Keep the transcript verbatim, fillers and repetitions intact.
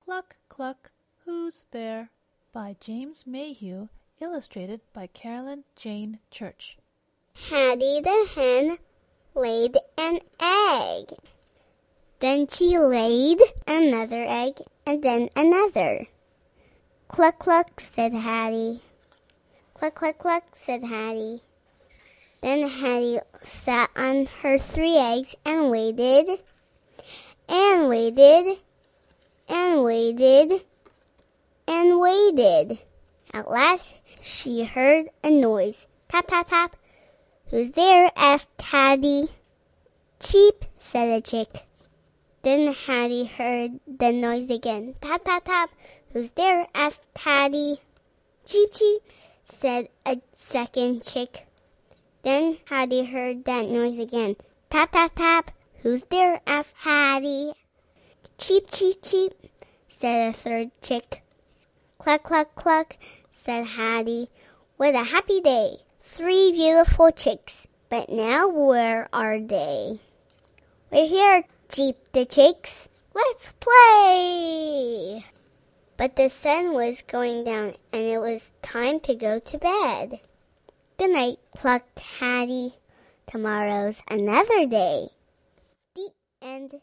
Cluck, Cluck, Who's There? By James Mayhew, illustrated by Carolyn Jane Church. Hatty the hen laid an egg. Then she laid another egg, and then another. Cluck, cluck, said Hatty. Cluck, cluck, cluck, said Hatty. Then Hatty sat on her three eggs and waited, and waited, and waited, and waited. At last she heard a noise. Tap, tap, tap. Who's there? Asked Hatty. Cheep, said a chick. Then Hatty heard the noise again. Tap, tap, tap. Who's there? Asked Hatty. Cheep, cheep, said a second chick. Then Hatty heard that noise again. Tap, tap, tap. Who's there? Asked Hatty. Cheep, cheep, cheep, said a third chick. Cluck, cluck, cluck, said Hatty. What a happy day. Three beautiful chicks. But now where are they? We're here, cheeped the chicks. Let's play! But the sun was going down, and it was time to go to bed. Good night, clucked Hatty. Tomorrow's another day. The end.